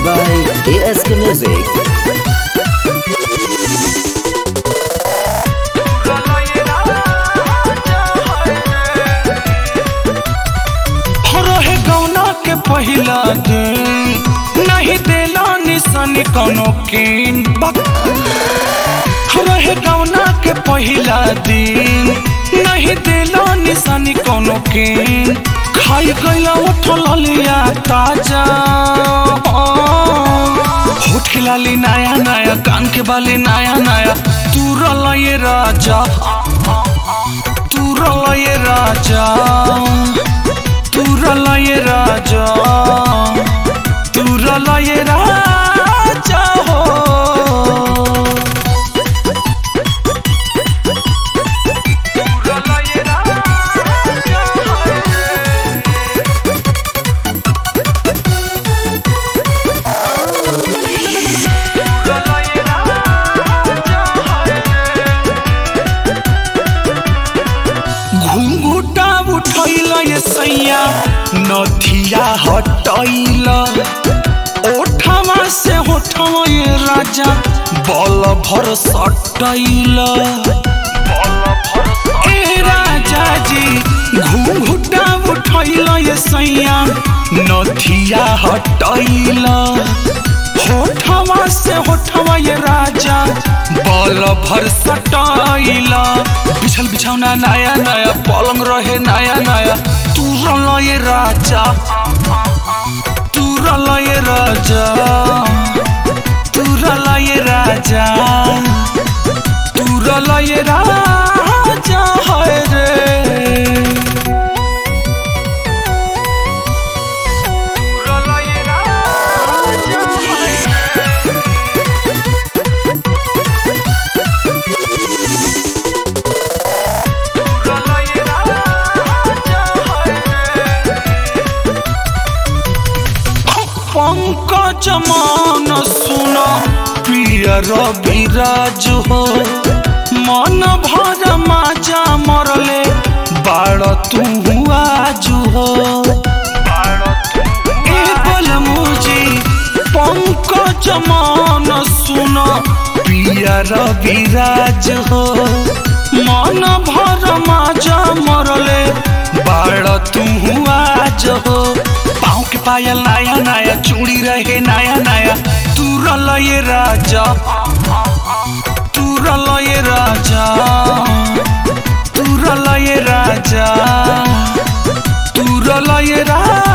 by ASK Music. पहिला दिन नहीं देला निशानी कोनो कीन रहे गौना के पहिला दिन नहीं देला निशानी कोनो कीन खाई गईला उठल लिया ताजा होठ के लाली नया नया कान के बाली नया नया तू रला ये राजा तू रला ये राजा तू रला ये राजा तू रला ये राजा हो तू रला ये राजा घुंघुटा उठैला ये सैया नथिया हटैला ओठवा से होठवा ये राजा बल भर सटैला ए राजा जी घुंघुटा उठैला ये सैया नथिया हटैला होठवा से होठवा ये राजा बल भर सटैला बिछल बिछौना नया नया पलंग रहे नया नया तू रला ये राजा तू रला ये राजा तू रला ये राजा तू रला ये राजा है रे पंकज मान सुन प्रिय रविराज हो मन भर माजा मरले बाड़ तू आज हो ए बलमुजी पंकज मान सुन प्रिय रविराज हो मन भर माजा मरले बाड़ तू आज हो पाँव के पायल नया नया चूड़ी रहे नया नया तू रला ये राजा तू रला ये राजा तू रला ये राजा तू रला ये राजा।